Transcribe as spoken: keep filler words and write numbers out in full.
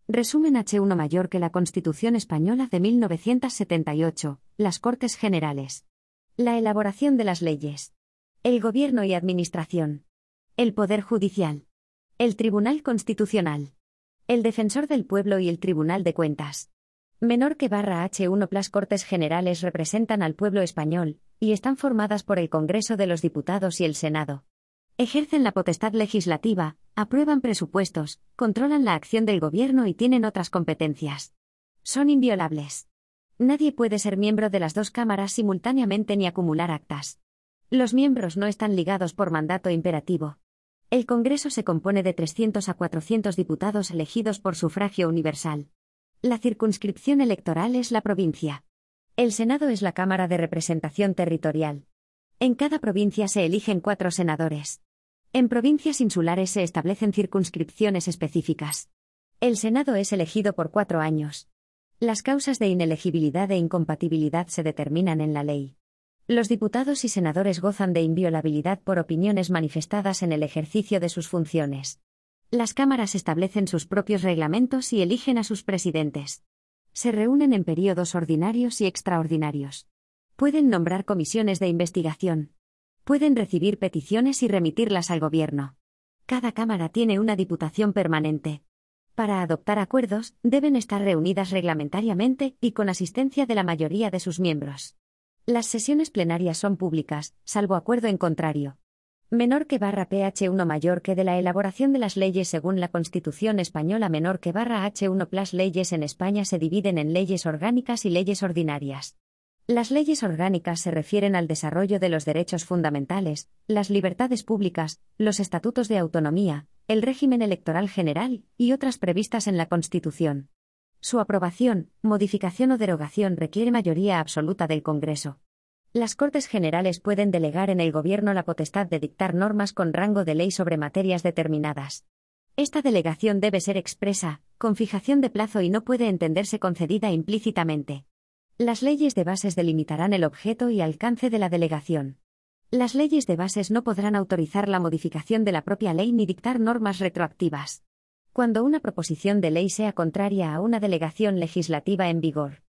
Resumen hache uno mayor que la Constitución Española de mil novecientos setenta y ocho, las Cortes Generales. La elaboración de las leyes. El Gobierno y Administración. El Poder Judicial. El Tribunal Constitucional. El Defensor del Pueblo y el Tribunal de Cuentas. Menor que barra hache uno. Las Cortes Generales representan al pueblo español, y están formadas por el Congreso de los Diputados y el Senado. Ejercen la potestad legislativa, aprueban presupuestos, controlan la acción del gobierno y tienen otras competencias. Son inviolables. Nadie puede ser miembro de las dos cámaras simultáneamente ni acumular actas. Los miembros no están ligados por mandato imperativo. El Congreso se compone de trescientos a cuatrocientos diputados elegidos por sufragio universal. La circunscripción electoral es la provincia. El Senado es la Cámara de Representación Territorial. En cada provincia se eligen cuatro senadores. En provincias insulares se establecen circunscripciones específicas. El Senado es elegido por cuatro años. Las causas de inelegibilidad e incompatibilidad se determinan en la ley. Los diputados y senadores gozan de inviolabilidad por opiniones manifestadas en el ejercicio de sus funciones. Las cámaras establecen sus propios reglamentos y eligen a sus presidentes. Se reúnen en períodos ordinarios y extraordinarios. Pueden nombrar comisiones de investigación. Pueden recibir peticiones y remitirlas al gobierno. Cada cámara tiene una diputación permanente. Para adoptar acuerdos, deben estar reunidas reglamentariamente y con asistencia de la mayoría de sus miembros. Las sesiones plenarias son públicas, salvo acuerdo en contrario. Menor que barra ph uno mayor que de la elaboración de las leyes según la Constitución Española menor que barra hache uno. Las leyes en España se dividen en leyes orgánicas y leyes ordinarias. Las leyes orgánicas se refieren al desarrollo de los derechos fundamentales, las libertades públicas, los estatutos de autonomía, el régimen electoral general y otras previstas en la Constitución. Su aprobación, modificación o derogación requiere mayoría absoluta del Congreso. Las Cortes Generales pueden delegar en el Gobierno la potestad de dictar normas con rango de ley sobre materias determinadas. Esta delegación debe ser expresa, con fijación de plazo y no puede entenderse concedida implícitamente. Las leyes de bases delimitarán el objeto y alcance de la delegación. Las leyes de bases no podrán autorizar la modificación de la propia ley ni dictar normas retroactivas. Cuando una proposición de ley sea contraria a una delegación legislativa en vigor,